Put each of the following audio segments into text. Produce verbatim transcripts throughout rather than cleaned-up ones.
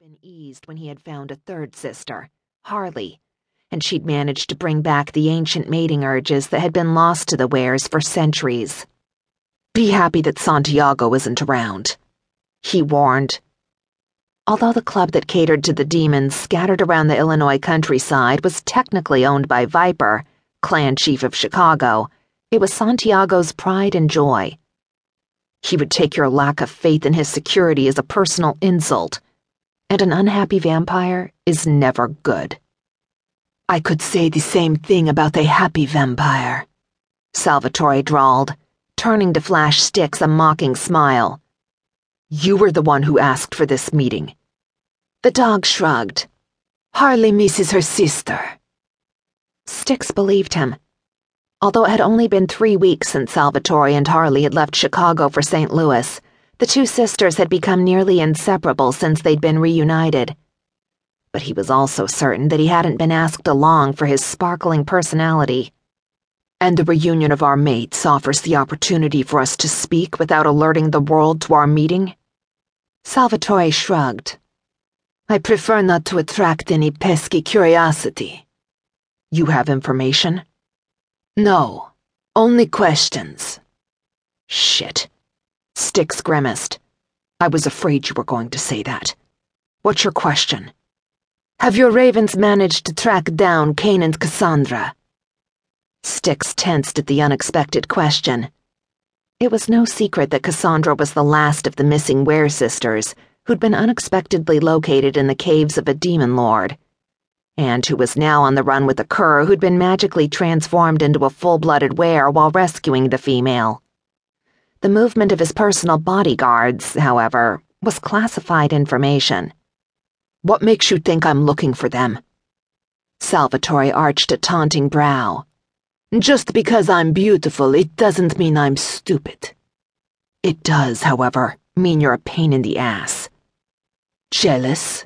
been eased when he had found a third sister, Harley, and she'd managed to bring back the ancient mating urges that had been lost to the Wares for centuries. "Be happy that Santiago isn't around," he warned. Although the club that catered to the demons scattered around the Illinois countryside was technically owned by Viper, clan chief of Chicago, it was Santiago's pride and joy. He would take your lack of faith in his security as a personal insult, and an unhappy vampire is never good. "I could say the same thing about a happy vampire," Salvatore drawled, turning to flash Styx a mocking smile. "You were the one who asked for this meeting." The dog shrugged. "Harley misses her sister." Styx believed him. Although it had only been three weeks since Salvatore and Harley had left Chicago for Saint Louis, the two sisters had become nearly inseparable since they'd been reunited. But he was also certain that he hadn't been asked along for his sparkling personality. "And the reunion of our mates offers the opportunity for us to speak without alerting the world to our meeting?" Salvatore shrugged. "I prefer not to attract any pesky curiosity." "You have information?" "No, only questions." "Shit." Styx grimaced. "I was afraid you were going to say that. What's your question?" "Have your ravens managed to track down Kane and Cassandra?" Styx tensed at the unexpected question. It was no secret that Cassandra was the last of the missing Ware sisters, who'd been unexpectedly located in the caves of a demon lord, and who was now on the run with a cur who'd been magically transformed into a full-blooded Ware while rescuing the female. The movement of his personal bodyguards, however, was classified information. "What makes you think I'm looking for them?" Salvatore arched a taunting brow. "Just because I'm beautiful, it doesn't mean I'm stupid." "It does, however, mean you're a pain in the ass." "Jealous?"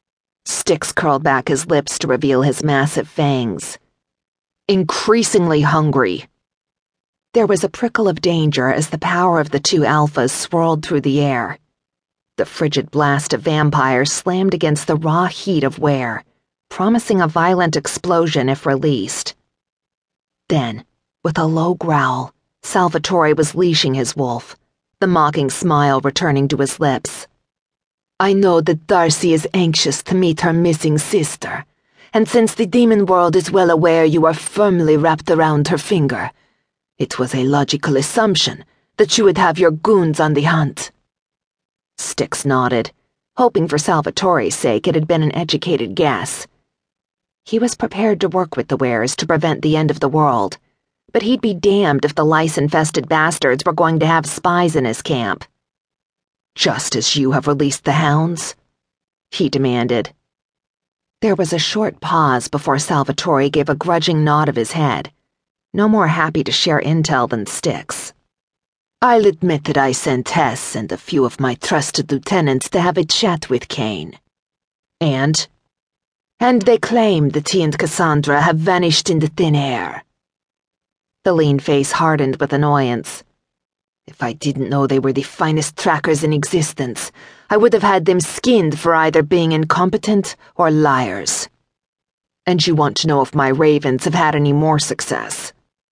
Styx curled back his lips to reveal his massive fangs. "Increasingly hungry." There was a prickle of danger as the power of the two alphas swirled through the air. The frigid blast of vampires slammed against the raw heat of Ware, promising a violent explosion if released. Then, with a low growl, Salvatore was leashing his wolf, the mocking smile returning to his lips. "I know that Darcy is anxious to meet her missing sister, and since the demon world is well aware you are firmly wrapped around her finger, it was a logical assumption that you would have your goons on the hunt." Styx nodded, hoping for Salvatore's sake it had been an educated guess. He was prepared to work with the Wares to prevent the end of the world, but he'd be damned if the lice-infested bastards were going to have spies in his camp. "Just as you have released the hounds?" he demanded. There was a short pause before Salvatore gave a grudging nod of his head, no more happy to share intel than Styx. "I'll admit that I sent Hess and a few of my trusted lieutenants to have a chat with Kane. And? And they claim that he and Cassandra have vanished into thin air." The lean face hardened with annoyance. "If I didn't know they were the finest trackers in existence, I would have had them skinned for either being incompetent or liars." "And you want to know if my ravens have had any more success?"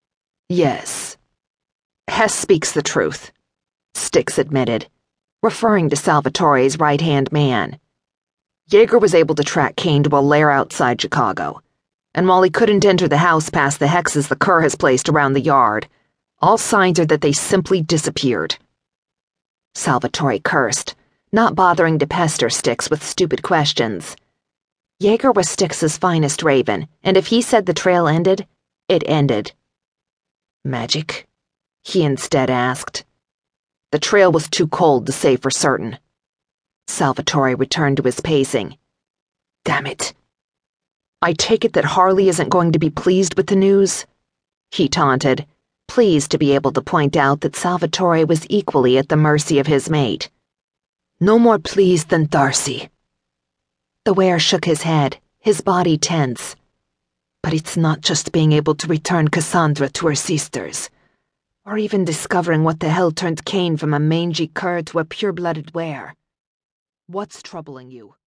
"Yes." "Hess speaks the truth," Styx admitted, referring to Salvatore's right-hand man. "Jaeger was able to track Kane to a lair outside Chicago, and while he couldn't enter the house past the hexes the cur has placed around the yard, all signs are that they simply disappeared." Salvatore cursed, not bothering to pester Styx with stupid questions. Jaeger was Styx's finest raven, and if he said the trail ended, it ended. "Magic?" he instead asked. "The trail was too cold to say for certain." Salvatore returned to his pacing. "Damn it. I take it that Harley isn't going to be pleased with the news?" he taunted, pleased to be able to point out that Salvatore was equally at the mercy of his mate. "No more pleased than Darcy." The Ware shook his head, his body tense. "But it's not just being able to return Cassandra to her sisters, or even discovering what the hell turned Kane from a mangy cur to a pure-blooded Ware. What's troubling you?"